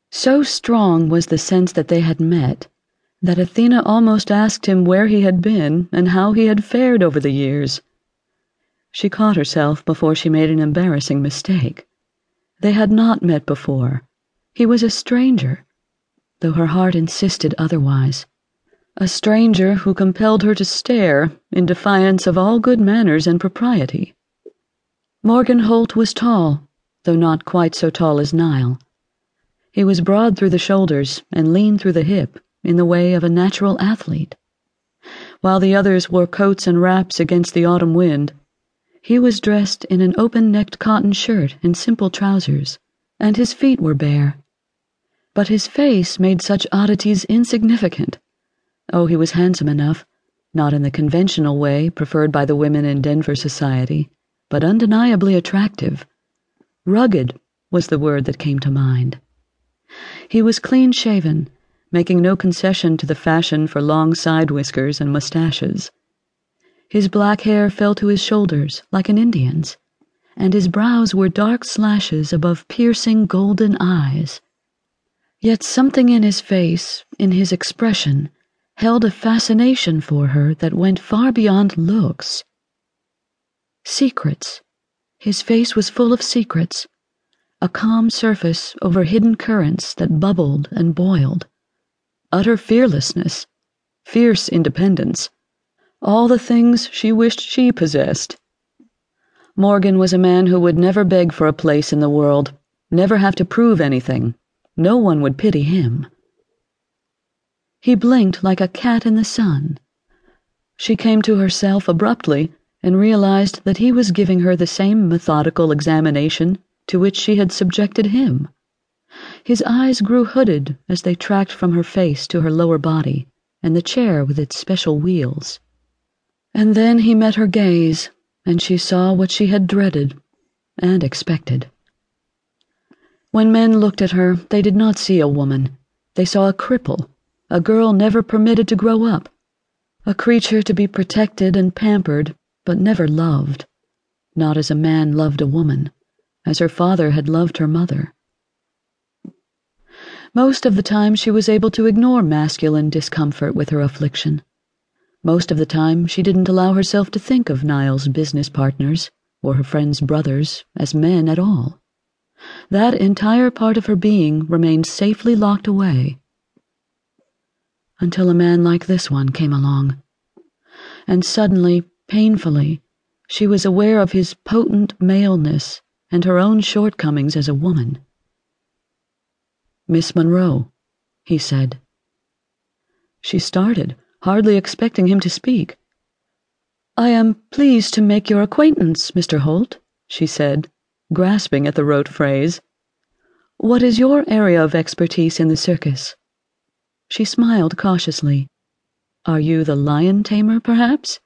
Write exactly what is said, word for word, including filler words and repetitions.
So strong was the sense that they had met, that Athena almost asked him where he had been and how he had fared over the years. She caught herself before she made an embarrassing mistake. They had not met before. He was a stranger, though her heart insisted otherwise. A stranger who compelled her to stare in defiance of all good manners and propriety. Morgan Holt was tall, though not quite so tall as Niall. He was broad through the shoulders and lean through the hip in the way of a natural athlete. While the others wore coats and wraps against the autumn wind, he was dressed in an open-necked cotton shirt and simple trousers, and his feet were bare. But his face made such oddities insignificant. Oh, he was handsome enough, not in the conventional way preferred by the women in Denver society, but undeniably attractive. Rugged was the word that came to mind. He was clean-shaven, making no concession to the fashion for long side whiskers and mustaches. His black hair fell to his shoulders like an Indian's, and his brows were dark slashes above piercing golden eyes. Yet something in his face, in his expression, held a fascination for her that went far beyond looks. Secrets. His face was full of secrets, a calm surface over hidden currents that bubbled and boiled. Utter fearlessness, fierce independence, all the things she wished she possessed. Morgan was a man who would never beg for a place in the world, never have to prove anything. No one would pity him. He blinked like a cat in the sun. She came to herself abruptly and realized that he was giving her the same methodical examination to which she had subjected him. His eyes grew hooded as they tracked from her face to her lower body and the chair with its special wheels. And then he met her gaze, and she saw what she had dreaded and expected. When men looked at her, they did not see a woman. They saw a cripple, a girl never permitted to grow up, a creature to be protected and pampered, but never loved, not as a man loved a woman, as her father had loved her mother. Most of the time she was able to ignore masculine discomfort with her affliction. Most of the time she didn't allow herself to think of Niall's business partners, or her friends' brothers, as men at all. That entire part of her being remained safely locked away. Until a man like this one came along. And suddenly, painfully, she was aware of his potent maleness and her own shortcomings as a woman. "Miss Monroe," he said. She started, hardly expecting him to speak. "I am pleased to make your acquaintance, Mister Holt," she said, grasping at the rote phrase. "What is your area of expertise in the circus?" She smiled cautiously. "Are you the lion tamer, perhaps?"